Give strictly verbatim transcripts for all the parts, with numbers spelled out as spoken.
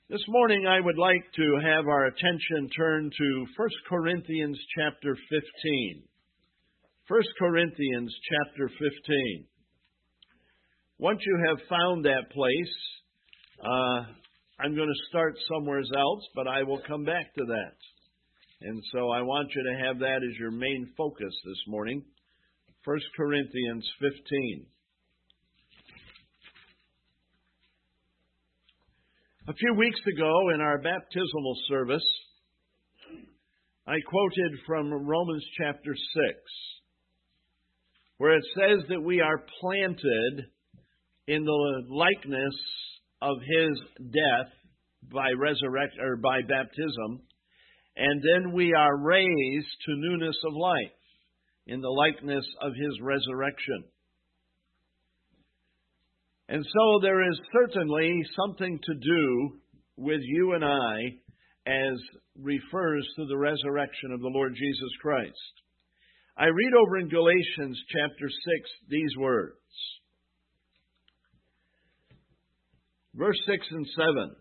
This morning I would like to have our attention turn to First Corinthians chapter fifteen. First Corinthians chapter fifteen. Once you have found that place, uh, I'm going to start somewhere else, but I will come back to that. And so I want you to have that as your main focus this morning. First Corinthians fifteen. A few weeks ago in our baptismal service, I quoted from Romans chapter six, where it says that we are planted in the likeness of His death by resurrect or by baptism, and then we are raised to newness of life in the likeness of His resurrection. And so there is certainly something to do with you and I as refers to the resurrection of the Lord Jesus Christ. I read over in Galatians chapter six these words. Verse six and seven.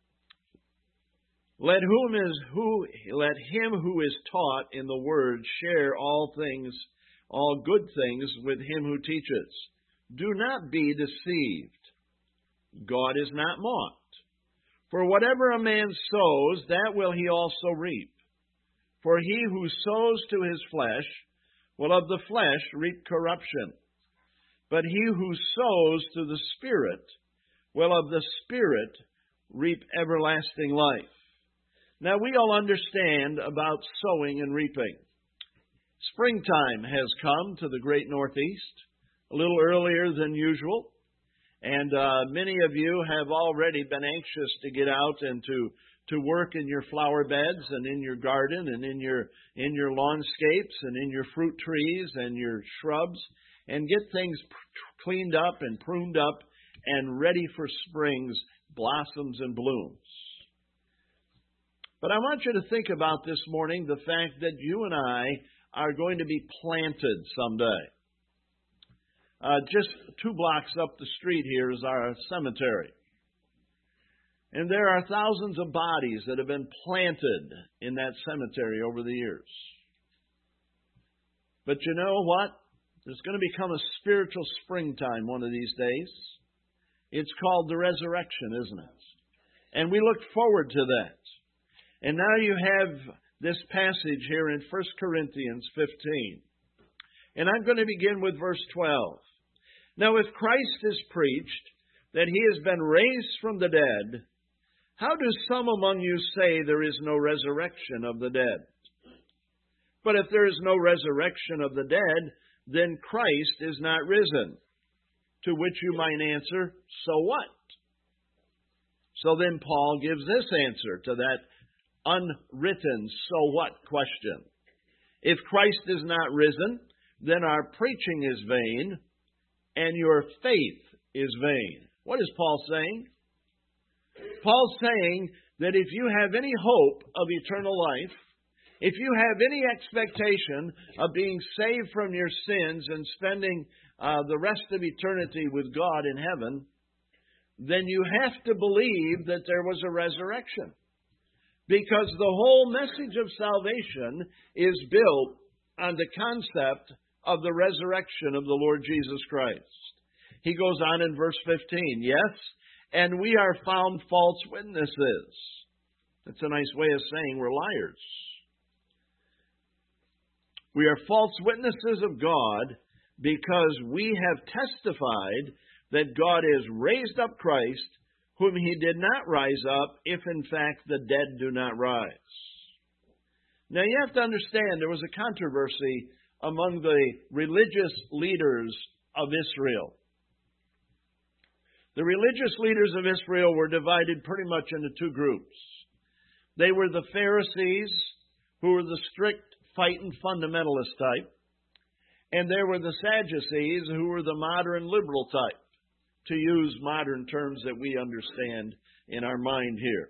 Let whom is who let him who is taught in the word share all things, all good things with him who teaches. Do not be deceived. God is not mocked. For whatever a man sows, that will he also reap. For he who sows to his flesh will of the flesh reap corruption. But he who sows to the Spirit will of the Spirit reap everlasting life. Now we all understand about sowing and reaping. Springtime has come to the great Northeast, a little earlier than usual. And uh, many of you have already been anxious to get out and to, to work in your flower beds and in your garden and in your in your lawnscapes and in your fruit trees and your shrubs and get things p- cleaned up and pruned up and ready for spring's blossoms and blooms. But I want you to think about this morning the fact that you and I are going to be planted someday. Uh, just two blocks up the street here is our cemetery. And there are thousands of bodies that have been planted in that cemetery over the years. But you know what? There's going to become a spiritual springtime one of these days. It's called the resurrection, isn't it? And we look forward to that. And now you have this passage here in First Corinthians fifteen. And I'm going to begin with verse twelve. Now, if Christ is preached that He has been raised from the dead, how do some among you say there is no resurrection of the dead? But if there is no resurrection of the dead, then Christ is not risen. To which you might answer, so what? So then Paul gives this answer to that unwritten so what question. If Christ is not risen, then our preaching is vain, and your faith is vain. What is Paul saying? Paul's saying that if you have any hope of eternal life, if you have any expectation of being saved from your sins and spending uh, the rest of eternity with God in heaven, then you have to believe that there was a resurrection. Because the whole message of salvation is built on the concept of the resurrection of the Lord Jesus Christ. He goes on in verse fifteen, yes, and we are found false witnesses. That's a nice way of saying we're liars. We are false witnesses of God because we have testified that God has raised up Christ, whom He did not rise up, if in fact the dead do not rise. Now you have to understand there was a controversy among the religious leaders of Israel. The religious leaders of Israel were divided pretty much into two groups. They were the Pharisees, who were the strict fighting fundamentalist type, and there were the Sadducees, who were the modern liberal type, to use modern terms that we understand in our mind here.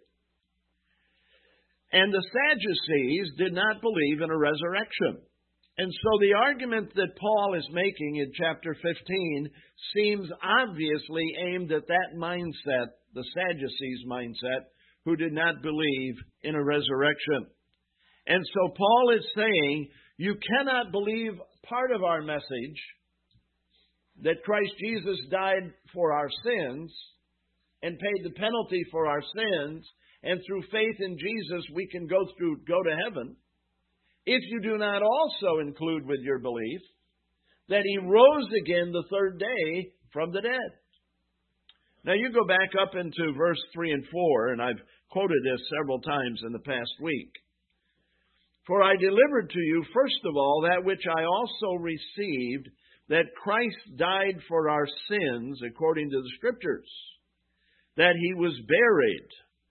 And the Sadducees did not believe in a resurrection. And so the argument that Paul is making in chapter fifteen seems obviously aimed at that mindset, the Sadducees' mindset, who did not believe in a resurrection. And so Paul is saying, you cannot believe part of our message, that Christ Jesus died for our sins and paid the penalty for our sins, and through faith in Jesus we can go through go to heaven, if you do not also include with your belief that He rose again the third day from the dead. Now you go back up into verse three and four, and I've quoted this several times in the past week. For I delivered to you, first of all, that which I also received, that Christ died for our sins according to the Scriptures, that He was buried.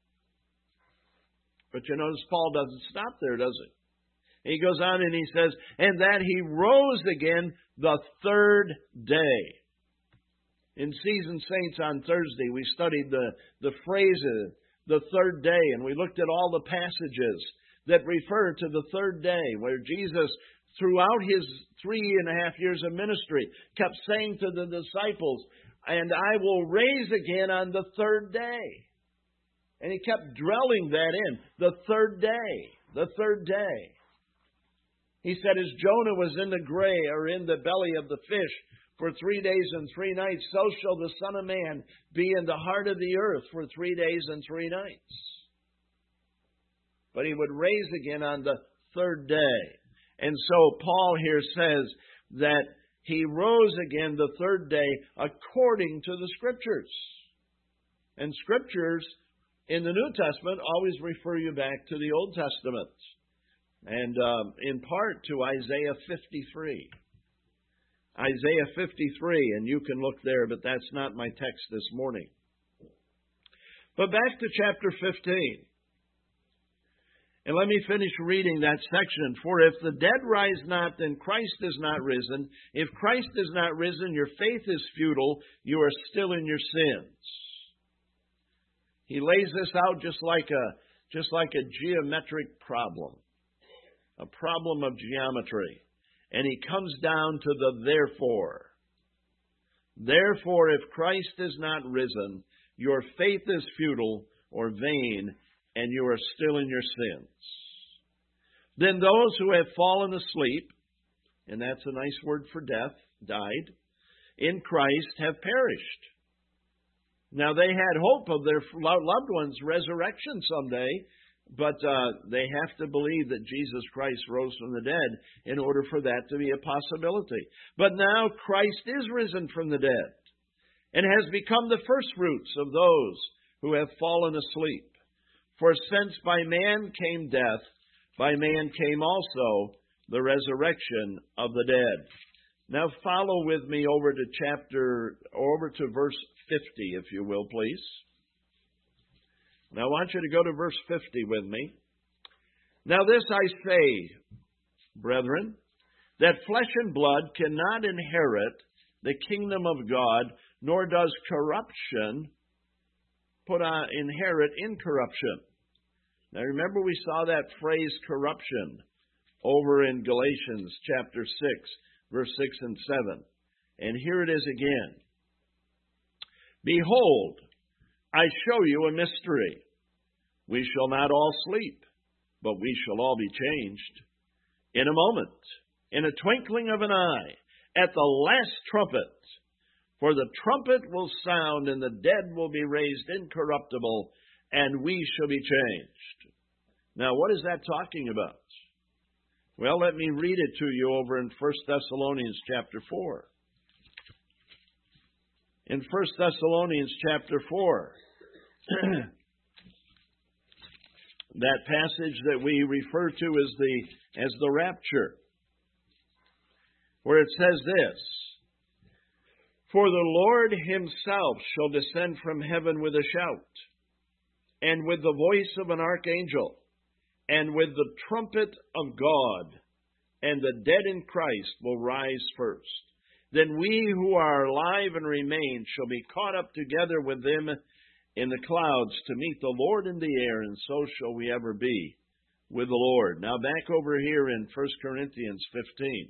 But you notice Paul doesn't stop there, does he? He goes on and he says, and that He rose again the third day. In Seasoned Saints on Thursday, we studied the, the phrases, the third day, and we looked at all the passages that refer to the third day, where Jesus, throughout His three and a half years of ministry, kept saying to the disciples, and I will raise again on the third day. And He kept dwelling that in, the third day, the third day. He said, as Jonah was in the grave, or in the belly of the fish, for three days and three nights, so shall the Son of Man be in the heart of the earth for three days and three nights. But He would raise again on the third day. And so Paul here says that He rose again the third day according to the Scriptures. And Scriptures in the New Testament always refer you back to the Old Testament. And um, in part to Isaiah fifty-three. Isaiah fifty-three, and you can look there, but that's not my text this morning. But back to chapter fifteen. And let me finish reading that section. For if the dead rise not, then Christ is not risen. If Christ is not risen, your faith is futile. You are still in your sins. He lays this out just like a, just like a geometric problem. A problem of geometry. And he comes down to the therefore. Therefore, if Christ is not risen, your faith is futile or vain, and you are still in your sins. Then those who have fallen asleep, and that's a nice word for death, died, in Christ have perished. Now they had hope of their loved ones' resurrection someday, but uh, they have to believe that Jesus Christ rose from the dead in order for that to be a possibility. But now Christ is risen from the dead and has become the firstfruits of those who have fallen asleep. For since by man came death, by man came also the resurrection of the dead. Now follow with me over to chapter, over to verse fifty, if you will, please. Now I want you to go to verse fifty with me. Now this I say, brethren, that flesh and blood cannot inherit the kingdom of God, nor does corruption put on, inherit incorruption. Now remember we saw that phrase corruption over in Galatians chapter six, verse six and seven. And here it is again. Behold, I show you a mystery. We shall not all sleep, but we shall all be changed. In a moment, in a twinkling of an eye, at the last trumpet. For the trumpet will sound, and the dead will be raised incorruptible, and we shall be changed. Now, what is that talking about? Well, let me read it to you over in First Thessalonians chapter four. In First Thessalonians chapter four, that passage that we refer to as the, as the rapture, where it says this, For the Lord Himself shall descend from heaven with a shout, and with the voice of an archangel, and with the trumpet of God, and the dead in Christ will rise first. Then we who are alive and remain shall be caught up together with them in the clouds to meet the Lord in the air, and so shall we ever be with the Lord. Now back over here in First Corinthians fifteen.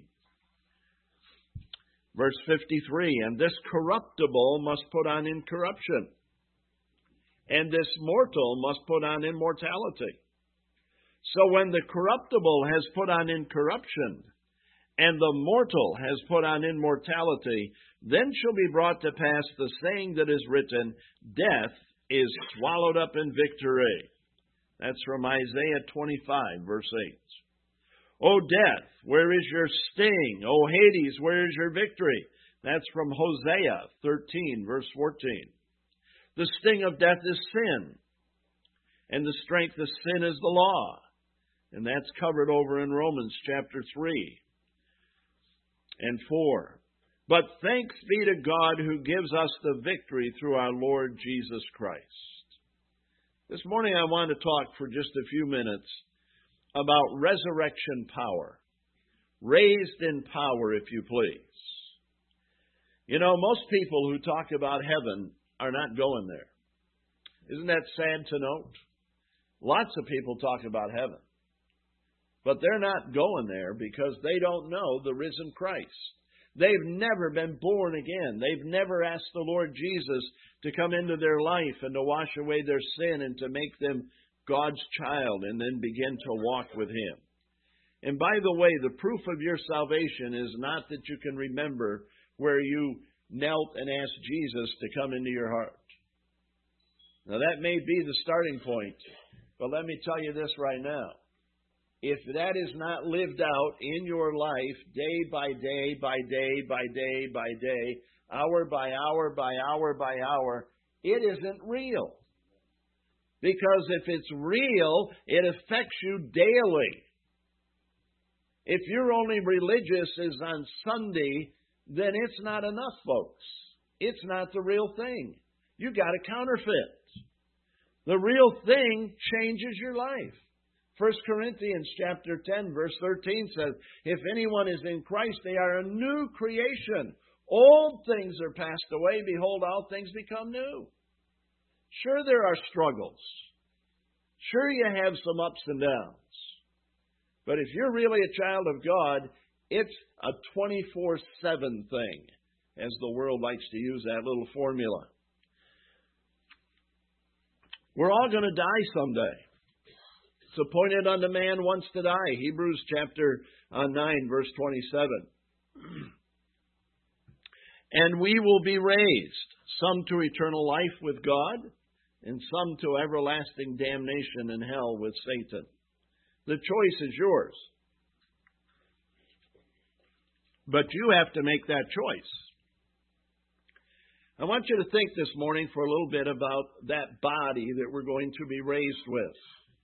Verse fifty-three, and this corruptible must put on incorruption, and this mortal must put on immortality. So when the corruptible has put on incorruption, and the mortal has put on immortality, then shall be brought to pass the saying that is written, death is swallowed up in victory. That's from Isaiah twenty-five, verse eight. O death, where is your sting? O Hades, where is your victory? That's from Hosea thirteen, verse fourteen. The sting of death is sin, and the strength of sin is the law. And that's covered over in Romans chapter three and four. But thanks be to God who gives us the victory through our Lord Jesus Christ. This morning I want to talk for just a few minutes about resurrection power. Raised in power, if you please. You know, most people who talk about heaven are not going there. Isn't that sad to note? Lots of people talk about heaven. But they're not going there because they don't know the risen Christ. They've never been born again. They've never asked the Lord Jesus to come into their life and to wash away their sin and to make them God's child and then begin to walk with Him. And by the way, the proof of your salvation is not that you can remember where you knelt and asked Jesus to come into your heart. Now that may be the starting point, but let me tell you this right now. If that is not lived out in your life day by day, by day, by day, by day, hour by hour, by hour, by hour, it isn't real. Because if it's real, it affects you daily. If your only religious is on Sunday, then it's not enough, folks. It's not the real thing. You got to counterfeit. The real thing changes your life. First Corinthians chapter ten, verse thirteen says, if anyone is in Christ, they are a new creation. Old things are passed away. Behold, all things become new. Sure, there are struggles. Sure, you have some ups and downs. But if you're really a child of God, it's a twenty-four seven thing, as the world likes to use that little formula. We're all going to die someday. It's appointed unto man once to die. Hebrews chapter nine, verse twenty-seven. And we will be raised, some to eternal life with God, and some to everlasting damnation in hell with Satan. The choice is yours. But you have to make that choice. I want you to think this morning for a little bit about that body that we're going to be raised with.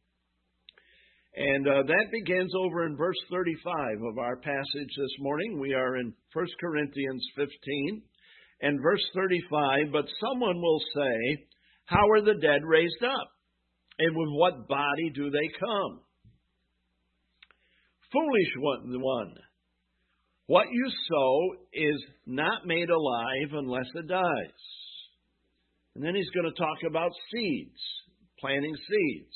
And uh, that begins over in verse thirty-five of our passage this morning. We are in First Corinthians fifteen and verse thirty-five. But someone will say, how are the dead raised up? And with what body do they come? Foolish one. What you sow is not made alive unless it dies. And then he's going to talk about seeds, planting seeds.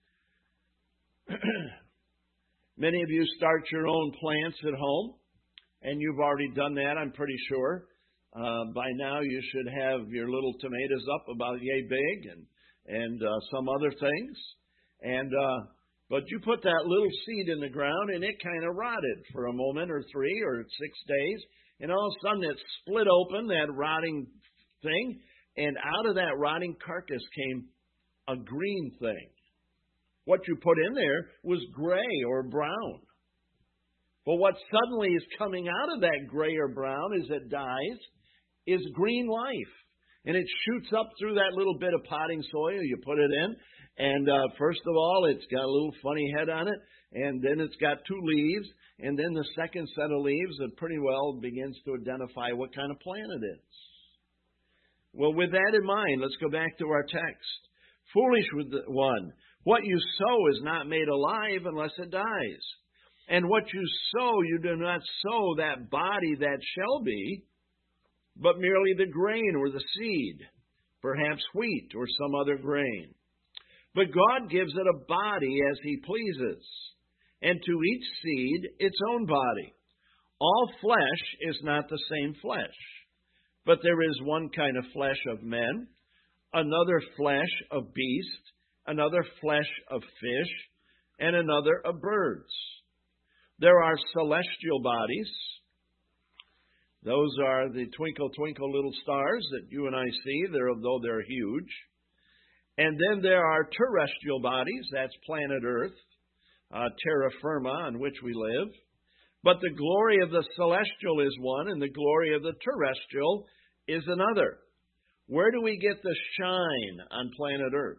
Many of you start your own plants at home, and you've already done that, I'm pretty sure. Uh, by now you should have your little tomatoes up about yay big and, and uh, some other things. And uh, but you put that little seed in the ground, and it kind of rotted for a moment or three or six days. And all of a sudden it split open, that rotting thing, and out of that rotting carcass came a green thing. What you put in there was gray or brown. But what suddenly is coming out of that gray or brown as it dies is green life. And it shoots up through that little bit of potting soil. You put it in. And uh, first of all, it's got a little funny head on it. And then it's got two leaves. And then the second set of leaves, it pretty well begins to identify what kind of plant it is. Well, with that in mind, let's go back to our text. Foolish one. What you sow is not made alive unless it dies. And what you sow, you do not sow that body that shall be, but merely the grain or the seed, perhaps wheat or some other grain. But God gives it a body as He pleases, and to each seed its own body. All flesh is not the same flesh, but there is one kind of flesh of men, another flesh of beast, another flesh of fish, and another of birds. There are celestial bodies. Those are the twinkle, twinkle little stars that you and I see, they're, though they're huge. And then there are terrestrial bodies, that's planet Earth, uh, terra firma, on which we live. But the glory of the celestial is one, and the glory of the terrestrial is another. Where do we get the shine on planet Earth?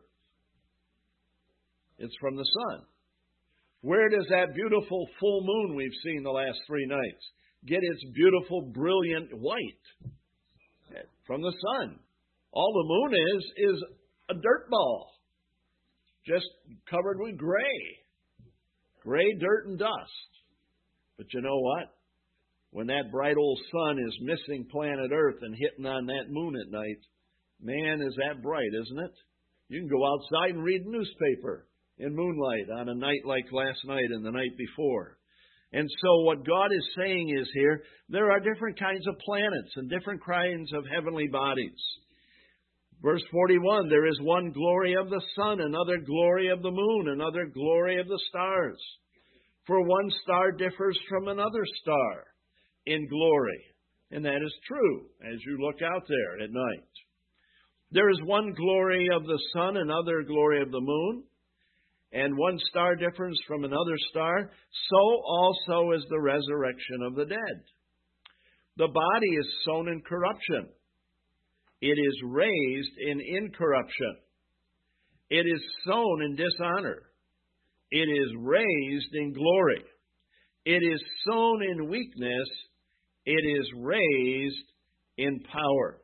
It's from the sun. Where does that beautiful full moon we've seen the last three nights get its beautiful, brilliant white? From the sun. All the moon is, is a dirt ball, just covered with gray. Gray dirt and dust. But you know what? When that bright old sun is missing planet Earth and hitting on that moon at night, man, is that bright, isn't it? You can go outside and read the newspaper in moonlight on a night like last night and the night before. And so what God is saying is here, there are different kinds of planets and different kinds of heavenly bodies. Verse forty-one, there is one glory of the sun, another glory of the moon, another glory of the stars. For one star differs from another star in glory. And that is true as you look out there at night. There is one glory of the sun, another glory of the moon, and one star differs from another star. So also is the resurrection of the dead. The body is sown in corruption. It is raised in incorruption. It is sown in dishonor. It is raised in glory. It is sown in weakness. It is raised in power.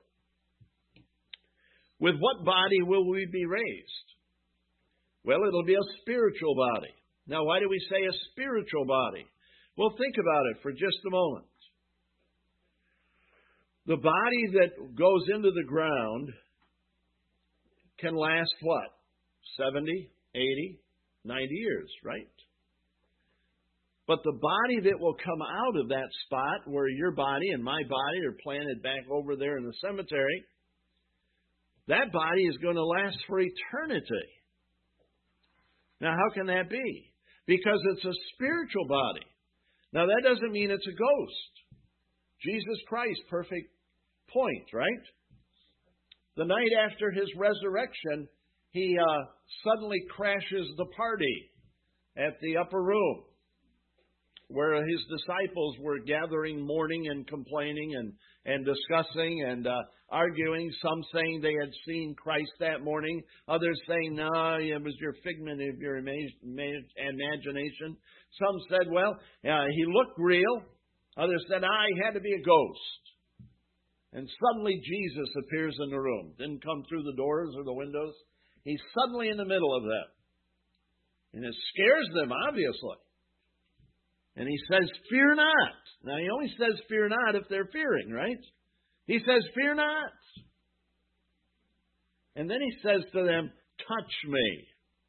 With what body will we be raised? Well, it'll be a spiritual body. Now, why do we say a spiritual body? Well, think about it for just a moment. The body that goes into the ground can last what? seventy, eighty, ninety years, right? But the body that will come out of that spot where your body and my body are planted back over there in the cemetery, that body is going to last for eternity. Now, how can that be? Because it's a spiritual body. Now, that doesn't mean it's a ghost. Jesus Christ, perfect point, right? The night after his resurrection, he uh, suddenly crashes the party at the upper room where his disciples were gathering, mourning and complaining and, and discussing and uh, arguing. Some saying they had seen Christ that morning. Others saying, no, it was your figment of your imagination. Some said, well, uh, he looked real. Others said, ah, he had to be a ghost. And suddenly Jesus appears in the room. Didn't come through the doors or the windows. He's suddenly in the middle of them. And it scares them, obviously. And he says, fear not. Now, he only says fear not if they're fearing, right? He says, fear not. And then he says to them, touch me.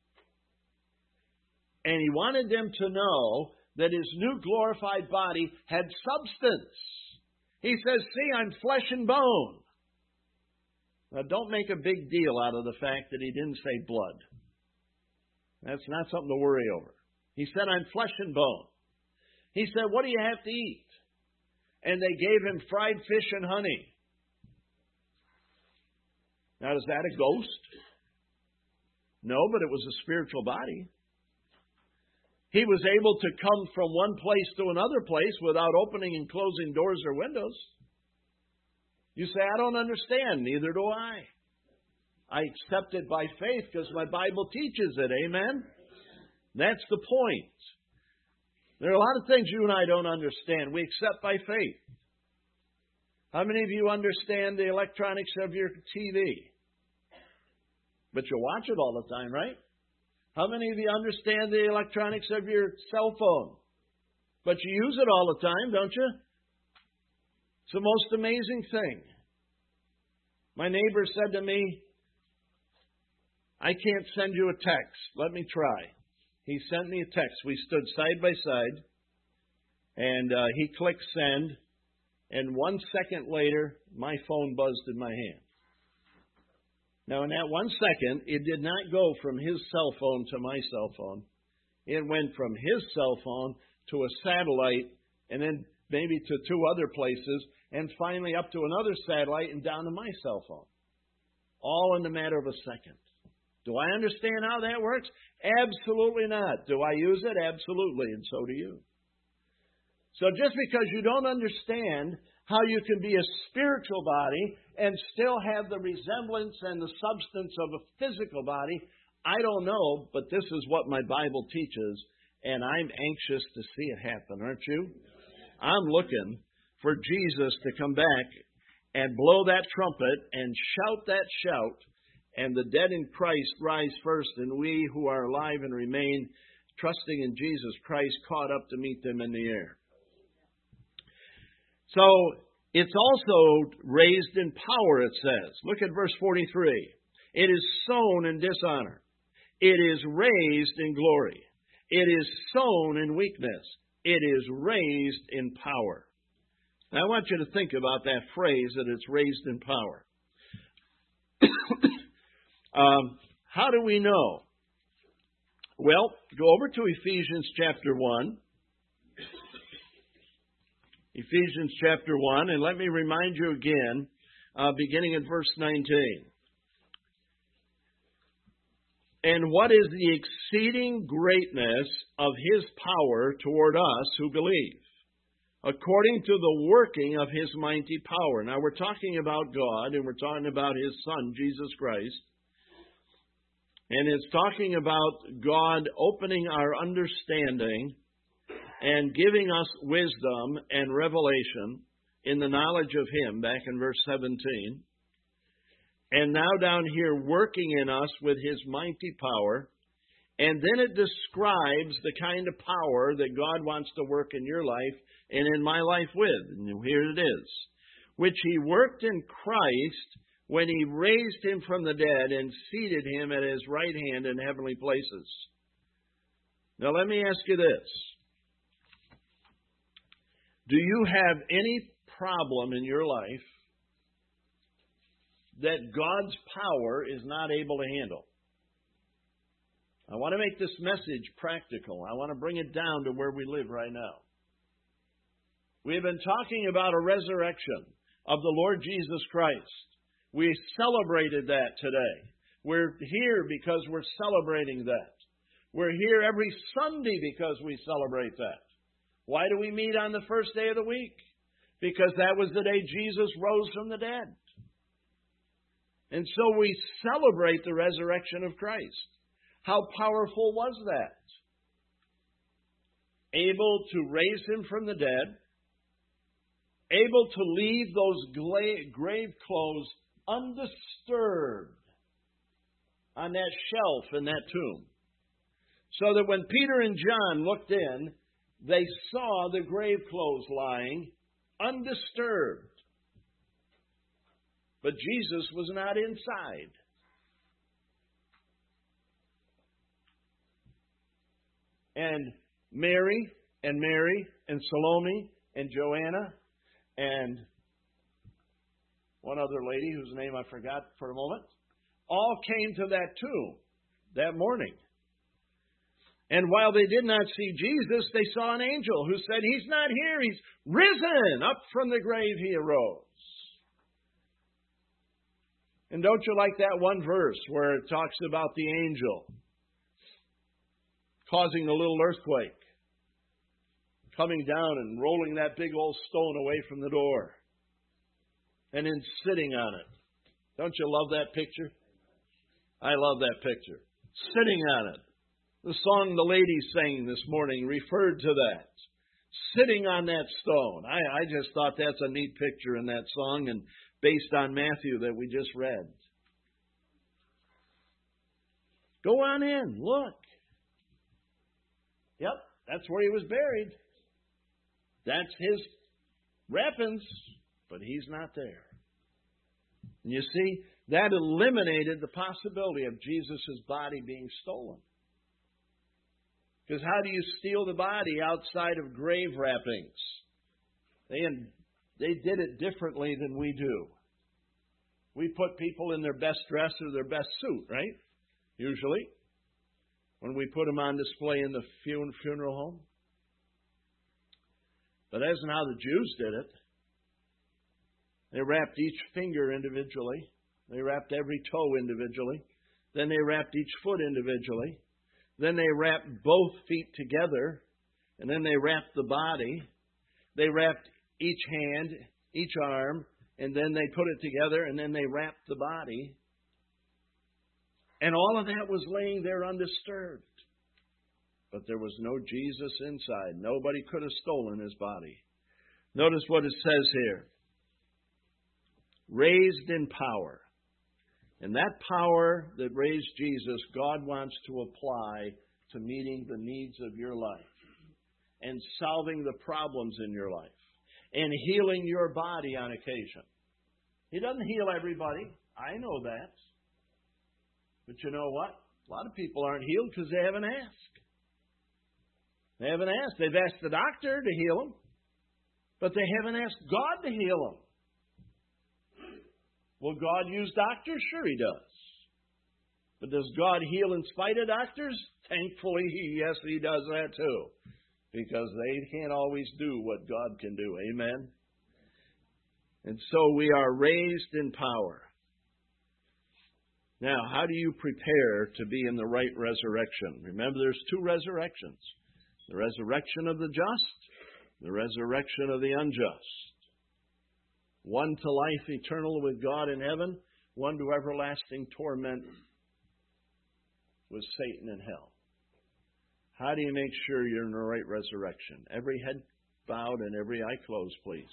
And he wanted them to know that his new glorified body had substance. He says, see, I'm flesh and bone. Now, don't make a big deal out of the fact that he didn't say blood. That's not something to worry over. He said, I'm flesh and bone. He said, what do you have to eat? And they gave him fried fish and honey. Now, is that a ghost? No, but it was a spiritual body. He was able to come from one place to another place without opening and closing doors or windows. You say, I don't understand. Neither do I. I accept it by faith because my Bible teaches it. Amen? That's the point. There are a lot of things you and I don't understand. We accept by faith. How many of you understand the electronics of your T V? But you watch it all the time, right? How many of you understand the electronics of your cell phone? But you use it all the time, don't you? It's the most amazing thing. My neighbor said to me, I can't send you a text. Let me try. He sent me a text. We stood side by side, and uh, he clicked send, and one second later, my phone buzzed in my hand. Now, in that one second, it did not go from his cell phone to my cell phone. It went from his cell phone to a satellite, and then maybe to two other places, and finally up to another satellite and down to my cell phone. All in the matter of a second. Do I understand how that works? Absolutely not. Do I use it? Absolutely, and so do you. So just because you don't understand how you can be a spiritual body and still have the resemblance and the substance of a physical body, I don't know, but this is what my Bible teaches, and I'm anxious to see it happen, aren't you? I'm looking for Jesus to come back and blow that trumpet and shout that shout, and the dead in Christ rise first, and we who are alive and remain trusting in Jesus Christ caught up to meet them in the air. So it's also raised in power, it says. Look at verse forty-three. It is sown in dishonor. It is raised in glory. It is sown in weakness. It is raised in power. Now I want you to think about that phrase, that it's raised in power. um, how do we know? Well, go over to Ephesians chapter one. Ephesians chapter one, and let me remind you again, uh, beginning at verse nineteen. And what is the exceeding greatness of His power toward us who believe, according to the working of His mighty power. Now we're talking about God, and we're talking about His Son, Jesus Christ. And it's talking about God opening our understanding and giving us wisdom and revelation in the knowledge of Him, back in verse seventeen. And now down here, working in us with His mighty power. And then it describes the kind of power that God wants to work in your life and in my life with. And here it is. Which He worked in Christ when He raised Him from the dead and seated Him at His right hand in heavenly places. Now let me ask you this. Do you have any problem in your life that God's power is not able to handle? I want to make this message practical. I want to bring it down to where we live right now. We've been talking about a resurrection of the Lord Jesus Christ. We celebrated that today. We're here because we're celebrating that. We're here every Sunday because we celebrate that. Why do we meet on the first day of the week? Because that was the day Jesus rose from the dead. And so we celebrate the resurrection of Christ. How powerful was that? Able to raise Him from the dead. Able to leave those grave clothes undisturbed on that shelf in that tomb. So that when Peter and John looked in, they saw the grave clothes lying undisturbed. But Jesus was not inside. And Mary and Mary and Salome and Joanna and one other lady whose name I forgot for a moment, all came to that tomb that morning. And while they did not see Jesus, they saw an angel who said, He's not here, He's risen. Up from the grave He arose. And don't you like that one verse where it talks about the angel causing a little earthquake, coming down and rolling that big old stone away from the door, and then sitting on it? Don't you love that picture? I love that picture. Sitting on it. The song the ladies sang this morning referred to that. Sitting on that stone. I, I just thought that's a neat picture in that song, and based on Matthew that we just read. Go on in, look. Yep, that's where He was buried. That's His wrappings, but He's not there. And you see, that eliminated the possibility of Jesus' body being stolen. Because how do you steal the body outside of grave wrappings? They, they did it differently than we do. We put people in their best dress or their best suit, right? Usually. When we put them on display in the funeral home. But that's not how the Jews did it. They wrapped each finger individually. They wrapped every toe individually. Then they wrapped each foot individually. Then they wrapped both feet together. And then they wrapped the body. They wrapped each hand, each arm, and then they put it together, and then they wrapped the body. And all of that was laying there undisturbed. But there was no Jesus inside. Nobody could have stolen his body. Notice what it says here. Raised in power. And that power that raised Jesus, God wants to apply to meeting the needs of your life and solving the problems in your life and healing your body on occasion. He doesn't heal everybody. I know that. But you know what? A lot of people aren't healed because they haven't asked. They haven't asked. They've asked the doctor to heal them, but they haven't asked God to heal them. Will God use doctors? Sure He does. But does God heal in spite of doctors? Thankfully, yes, He does that too. Because they can't always do what God can do. Amen? And so we are raised in power. Now, how do you prepare to be in the right resurrection? Remember, there's two resurrections. The resurrection of the just, the resurrection of the unjust. One to life eternal with God in heaven, one to everlasting torment with Satan in hell. How do you make sure you're in the right resurrection? Every head bowed and every eye closed, please.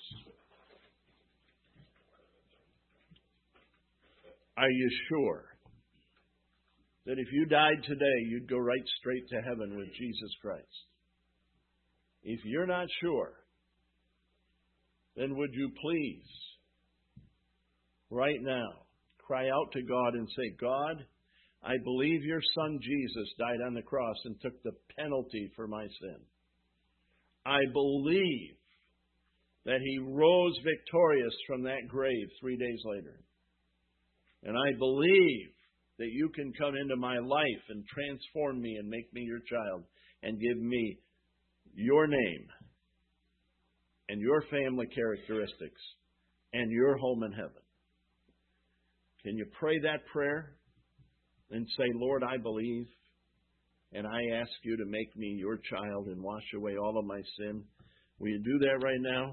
Are you sure that if you died today, you'd go right straight to heaven with Jesus Christ? If you're not sure, then would you please, right now, cry out to God and say, God, I believe your Son Jesus died on the cross and took the penalty for my sin. I believe that He rose victorious from that grave three days later. And I believe that you can come into my life and transform me and make me your child and give me your name and your family characteristics and your home in heaven. Can you pray that prayer and say, Lord, I believe, and I ask you to make me your child and wash away all of my sin? Will you do that right now?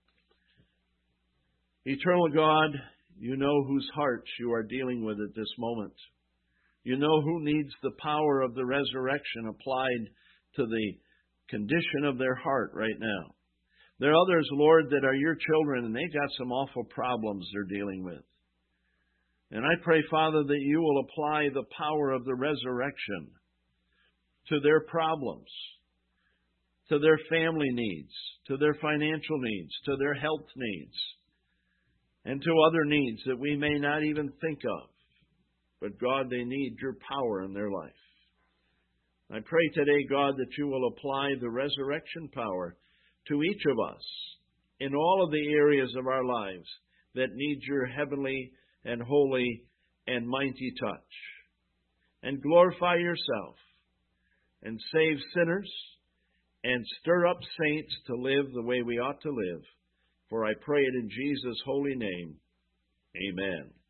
Eternal God, you know whose hearts you are dealing with at this moment. You know who needs the power of the resurrection applied to the condition of their heart right now. There are others, Lord, that are your children, and they've got some awful problems they're dealing with. And I pray, Father, that you will apply the power of the resurrection to their problems, to their family needs, to their financial needs, to their health needs, and to other needs that we may not even think of. But God, they need your power in their life. I pray today, God, that you will apply the resurrection power to each of us in all of the areas of our lives that need your heavenly and holy and mighty touch. And glorify yourself and save sinners and stir up saints to live the way we ought to live. For I pray it in Jesus' holy name. Amen.